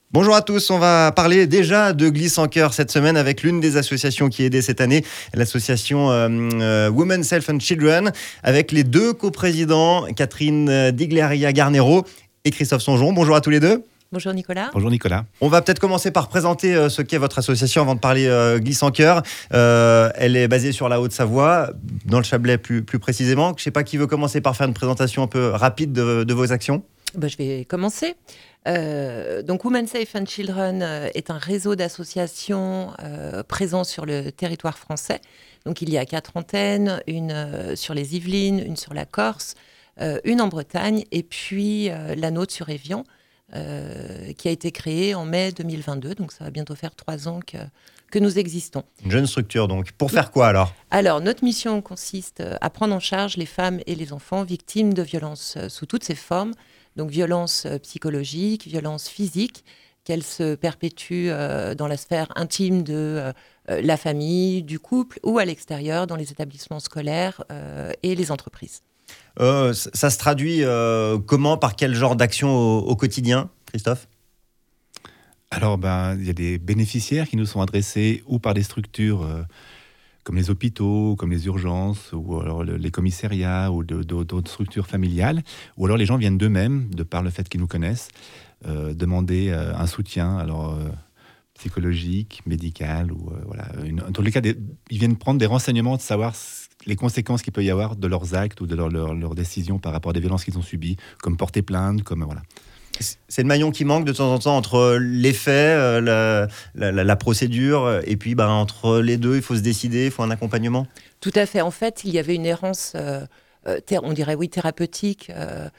Bonjour à tous, on va parler déjà de Glisse en Cœur cette semaine avec l'une des associations qui a aidé cette année, l'association Women, Self and Children, avec les deux coprésidents, Catherine Digleria Garnero et Christophe Songeon. Bonjour à tous les deux. Bonjour Nicolas. Bonjour Nicolas. On va peut-être commencer par présenter ce qu'est votre association avant de parler Glisse en Cœur. Elle est basée sur la Haute-Savoie, dans le Chablais plus précisément. Je ne sais pas qui veut commencer par faire une présentation un peu rapide de vos actions. Je vais commencer. Donc Women Safe and Children est un réseau d'associations présents sur le territoire français. Donc il y a 4 antennes, une sur les Yvelines, une sur la Corse, une en Bretagne et puis la nôtre sur Évian, qui a été créée en mai 2022. Donc ça va bientôt faire 3 ans que nous existons. Une jeune structure donc. Pour faire quoi alors ? Alors notre mission consiste à prendre en charge les femmes et les enfants victimes de violences sous toutes ses formes. Donc violence psychologique, violence physique, qu'elle se perpétue dans la sphère intime de la famille, du couple ou à l'extérieur, dans les établissements scolaires et les entreprises. Ça se traduit comment, par quel genre d'action au quotidien, Christophe ? Alors, il y a des bénéficiaires qui nous sont adressés ou par des structures comme les hôpitaux, comme les urgences, ou alors les commissariats, ou d'autres structures familiales, ou alors les gens viennent d'eux-mêmes, de par le fait qu'ils nous connaissent, demander un soutien, alors psychologique, médical, ou voilà. En tous les cas, ils viennent prendre des renseignements, de savoir les conséquences qu'il peut y avoir de leurs actes ou de leurs décisions par rapport à des violences qu'ils ont subies, comme porter plainte, comme voilà. C'est le maillon qui manque de temps en temps entre les faits, la procédure, et puis entre les deux, il faut se décider, il faut un accompagnement. Tout à fait. En fait, il y avait une errance, on dirait thérapeutique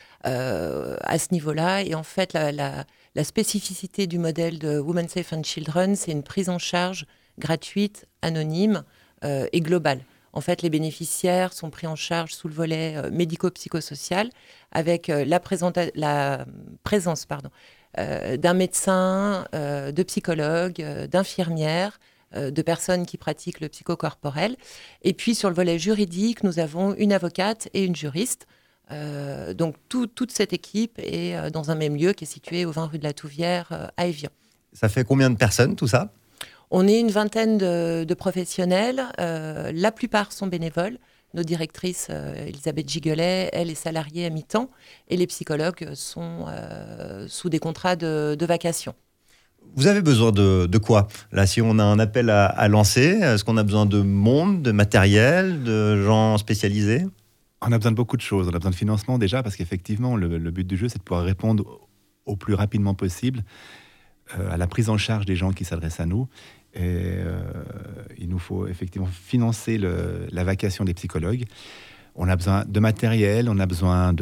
à ce niveau-là. Et en fait, la spécificité du modèle de Women Safe and Children, c'est une prise en charge gratuite, anonyme et globale. En fait, les bénéficiaires sont pris en charge sous le volet médico-psychosocial avec la présence d'un médecin, de psychologues, d'infirmières, de personnes qui pratiquent le psychocorporel. Et puis, sur le volet juridique, nous avons une avocate et une juriste. Donc, toute cette équipe est dans un même lieu qui est situé au 20 rue de la Touvière à Évian. Ça fait combien de personnes, tout ça ? On est une vingtaine de professionnels. La plupart sont bénévoles. Nos directrices, Elisabeth Giguelet, elle est salariée à mi-temps. Et les psychologues sont sous des contrats de vacation. Vous avez besoin de quoi ? Là, si on a un appel à lancer, est-ce qu'on a besoin de monde, de matériel, de gens spécialisés ? On a besoin de beaucoup de choses. On a besoin de financement déjà, parce qu'effectivement, le but du jeu, c'est de pouvoir répondre au plus rapidement possible à la prise en charge des gens qui s'adressent à nous. Et il nous faut effectivement financer la vacation des psychologues. On a besoin de matériel, on a besoin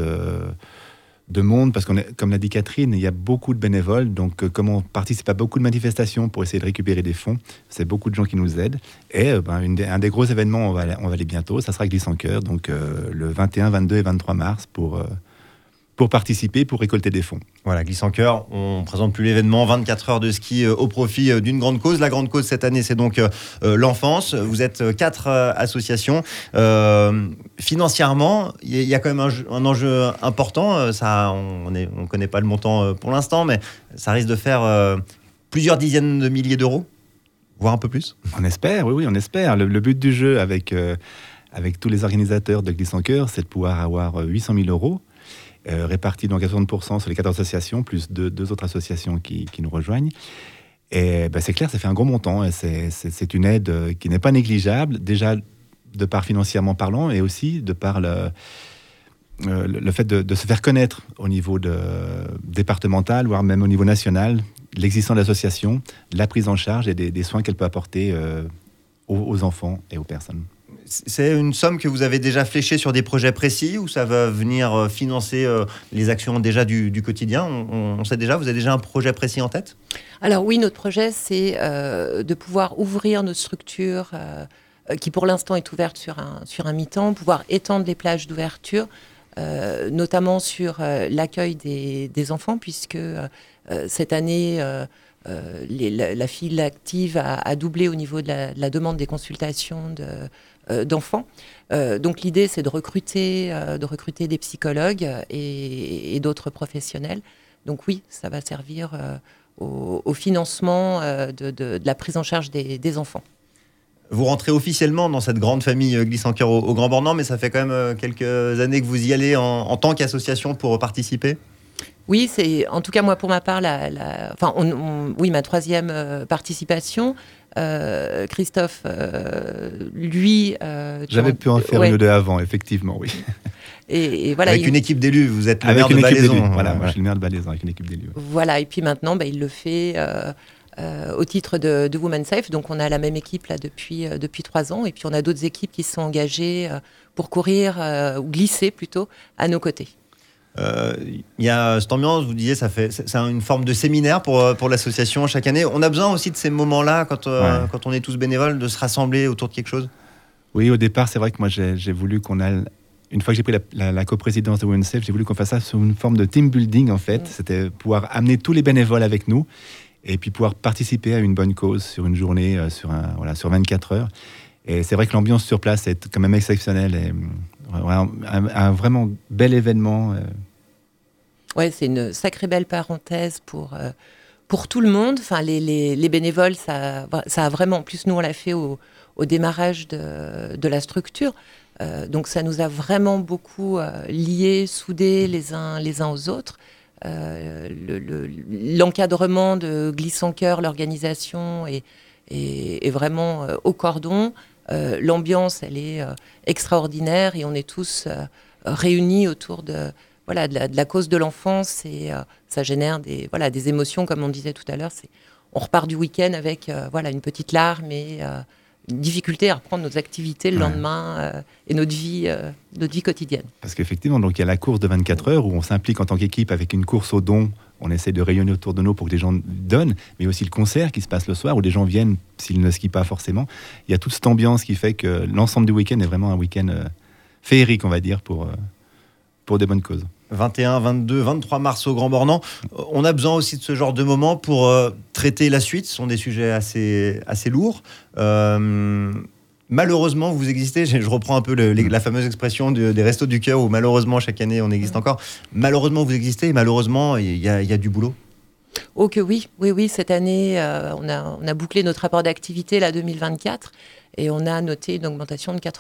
de monde, parce comme l'a dit Catherine, il y a beaucoup de bénévoles. Donc, comme on participe à beaucoup de manifestations pour essayer de récupérer des fonds, c'est beaucoup de gens qui nous aident. Et un des gros événements, on va aller bientôt, ça sera Glisse en Cœur, donc le 21, 22 et 23 mars pour participer, pour récolter des fonds. Voilà, Glisse en Cœur, on ne présente plus l'événement, 24 heures de ski au profit d'une grande cause. La grande cause cette année, c'est donc l'enfance. Vous êtes 4 associations. Financièrement, il y a quand même un enjeu important. Ça, on ne connaît pas le montant pour l'instant, mais ça risque de faire plusieurs dizaines de milliers d'euros, voire un peu plus. On espère, oui, on espère. Le but du jeu avec tous les organisateurs de Glisse en Cœur, c'est de pouvoir avoir 800 000 euros. Répartis donc à 60% sur les 4 associations, plus deux autres associations qui nous rejoignent. Et c'est clair, ça fait un gros montant. Et c'est une aide qui n'est pas négligeable, déjà de part financièrement parlant, et aussi de par le fait de se faire connaître au niveau départemental, voire même au niveau national, l'existence de l'association, la prise en charge et des soins qu'elle peut apporter aux enfants et aux personnes. C'est une somme que vous avez déjà fléchée sur des projets précis, ou ça va venir financer les actions déjà du quotidien ? On sait déjà, vous avez déjà un projet précis en tête ? Alors oui, notre projet, c'est de pouvoir ouvrir nos structures qui pour l'instant est ouverte sur un mi-temps, pouvoir étendre les plages d'ouverture, notamment sur l'accueil des enfants, puisque cette année... la file active a doublé au niveau de la demande des consultations d'enfants. Donc l'idée, c'est de recruter des psychologues et d'autres professionnels Donc oui, ça va servir au financement de la prise en charge des enfants. Vous rentrez officiellement dans cette grande famille Glisse en Cœur au Grand Bornand, mais ça fait quand même quelques années que vous y allez en tant qu'association pour participer. Oui, c'est en tout cas moi pour ma part oui, ma troisième participation. Christophe, lui, j'avais pu en faire une ou deux avant, effectivement, oui. Et voilà, avec une équipe d'élus, vous êtes le avec maire de Ballaison. Voilà, moi je suis le maire de Ballaison avec une équipe d'élus. Voilà, et puis maintenant, il le fait au titre de Women Safe. Donc on a la même équipe là depuis 3 ans, et puis on a d'autres équipes qui se sont engagées pour courir ou glisser plutôt à nos côtés. Il y a cette ambiance, vous disiez, c'est une forme de séminaire pour l'association chaque année. On a besoin aussi de ces moments-là, quand on est tous bénévoles, de se rassembler autour de quelque chose. Oui, au départ, c'est vrai que moi, j'ai voulu qu'on ait... Une fois que j'ai pris la coprésidence de Women Safe, j'ai voulu qu'on fasse ça sous une forme de team building, en fait. C'était pouvoir amener tous les bénévoles avec nous et puis pouvoir participer à une bonne cause sur une journée, sur 24 heures. Et c'est vrai que l'ambiance sur place est quand même exceptionnelle et un vraiment bel événement. Ouais, c'est une sacrée belle parenthèse pour tout le monde. Enfin, les bénévoles, ça a vraiment... En plus, nous, on l'a fait au démarrage de la structure. Donc, ça nous a vraiment beaucoup liés, soudés les uns aux autres. L'encadrement de Glisse en Cœur, l'organisation est vraiment au cordon. L'ambiance, elle est extraordinaire et on est tous réunis autour de la cause de l'enfance et ça génère des émotions, comme on disait tout à l'heure. On repart du week-end avec une petite larme et une difficulté à reprendre nos activités le lendemain et notre vie quotidienne. Parce qu'effectivement, donc il y a la course de 24 heures où on s'implique en tant qu'équipe avec une course au don. On essaie de rayonner autour de nous pour que les gens donnent, mais aussi le concert qui se passe le soir où les gens viennent s'ils ne skient pas forcément. Il y a toute cette ambiance qui fait que l'ensemble du week-end est vraiment un week-end féerique, on va dire, pour des bonnes causes. 21, 22, 23 mars au Grand Bornand. On a besoin aussi de ce genre de moments pour traiter la suite. Ce sont des sujets assez lourds. Malheureusement, vous existez. Je reprends un peu la fameuse expression des Restos du Cœur où malheureusement, chaque année, on existe encore. Malheureusement, vous existez et malheureusement, il y a du boulot. Oh que oui. Cette année, on a bouclé notre rapport d'activité, là, 2024. Et on a noté une augmentation de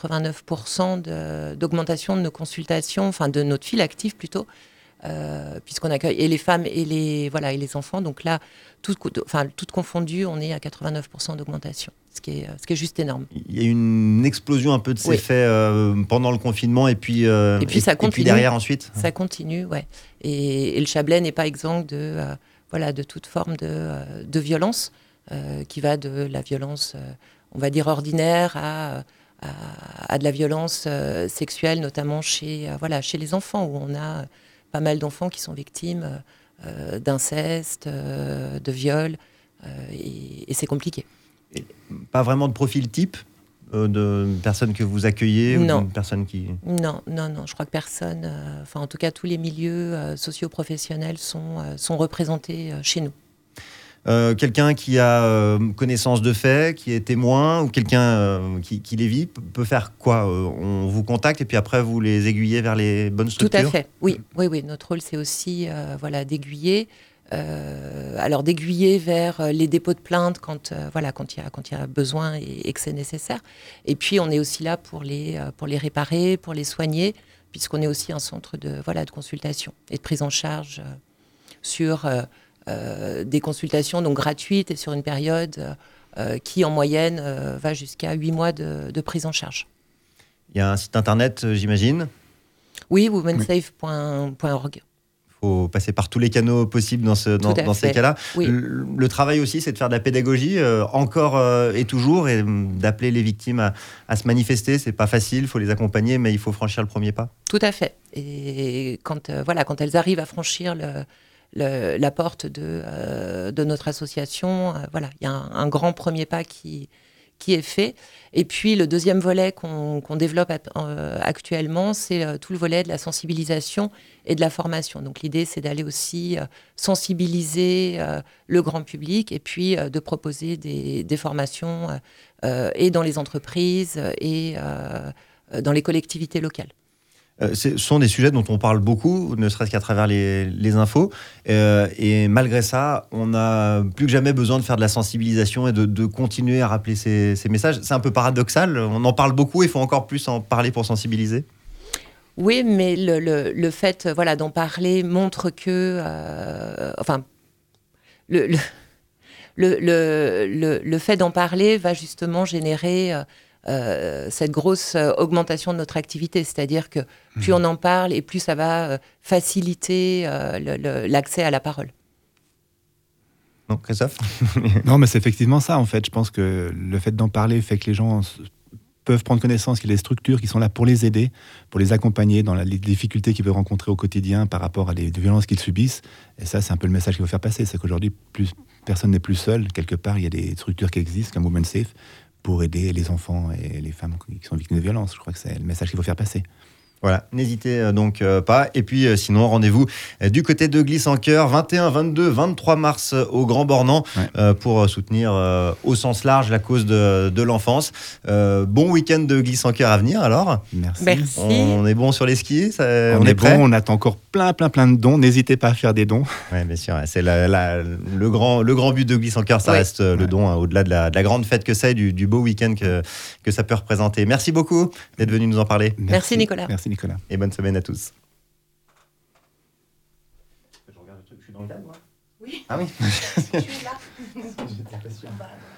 89% d'augmentation de nos consultations, enfin de notre file active plutôt, puisqu'on accueille et les femmes et les enfants. Donc là, toutes confondues, on est à 89% d'augmentation, ce qui est juste énorme. Il y a une explosion un peu de ces faits pendant le confinement et puis ça continue. Et puis derrière ensuite. Ça continue, ouais. Et le Chablais n'est pas exempt de toute forme de violence, qui va de la violence... on va dire ordinaire à de la violence sexuelle, notamment chez les enfants, où on a pas mal d'enfants qui sont victimes d'inceste, de viol, et c'est compliqué. Et pas vraiment de profil type de personnes que vous accueillez non. Ou de personnes qui... Non, je crois que personne, en tout cas tous les milieux socio-professionnels sont représentés chez nous. Quelqu'un qui a connaissance de faits, qui est témoin, ou quelqu'un qui les vit, peut faire quoi ? On vous contacte et puis après vous les aiguillez vers les bonnes structures ? Tout à fait, oui. Notre rôle, c'est aussi d'aiguiller. Alors d'aiguiller vers les dépôts de plainte quand il y a besoin et que c'est nécessaire. Et puis on est aussi là pour les réparer, pour les soigner, puisqu'on est aussi un centre de consultation et de prise en charge sur... des consultations donc gratuites et sur une période qui en moyenne va jusqu'à 8 mois de prise en charge. Il y a un site internet, j'imagine ? Oui, womensafe.org. Il faut passer par tous les canaux possibles dans ces cas-là. Oui. Le travail aussi, c'est de faire de la pédagogie encore et toujours, et d'appeler les victimes à se manifester. C'est pas facile, il faut les accompagner, mais il faut franchir le premier pas. Tout à fait. Et quand elles arrivent à franchir la porte de notre association, il y a un grand premier pas qui est fait. Et puis le deuxième volet qu'on développe actuellement, c'est tout le volet de la sensibilisation et de la formation. Donc l'idée, c'est d'aller aussi sensibiliser le grand public et puis de proposer des formations et dans les entreprises et dans les collectivités locales. Ce sont des sujets dont on parle beaucoup, ne serait-ce qu'à travers les infos. Et malgré ça, on n'a plus que jamais besoin de faire de la sensibilisation et de continuer à rappeler ces messages. C'est un peu paradoxal. On en parle beaucoup, il faut encore plus en parler pour sensibiliser. Oui, mais le fait d'en parler montre que... Le fait d'en parler va justement générer cette grosse augmentation de notre activité. C'est-à-dire que plus on en parle et plus ça va faciliter l'accès à la parole. Non, Christophe? Non, mais c'est effectivement ça, en fait. Je pense que le fait d'en parler fait que les gens peuvent prendre connaissance qu'il y a des structures qui sont là pour les aider, pour les accompagner dans les difficultés qu'ils peuvent rencontrer au quotidien par rapport à des violences qu'ils subissent. Et ça, c'est un peu le message qu'il faut faire passer. C'est qu'aujourd'hui, personne n'est plus seul. Quelque part, il y a des structures qui existent, comme Women Safe, pour aider les enfants et les femmes qui sont victimes de violences. Je crois que c'est le message qu'il faut faire passer. Voilà, n'hésitez donc pas. Et puis sinon, rendez-vous du côté de Glisse-en-Cœur, 21, 22, 23 mars au Grand Bornand, pour soutenir au sens large la cause de l'enfance. Bon week-end de Glisse-en-Cœur à venir alors. Merci. On est bon sur les skis, on est prêt. On attend encore plein de dons. N'hésitez pas à faire des dons. Oui, bien sûr. C'est le grand but de Glisse-en-Cœur, ça reste le don, au-delà de la grande fête que c'est, du beau week-end que ça peut représenter. Merci beaucoup d'être venu nous en parler. Merci Nicolas. Merci Nicolas. Et bonne semaine à tous. Je regarde le truc, je suis dans le cadre, moi ? Oui. Ah oui. Je suis là. J'étais pas sûr.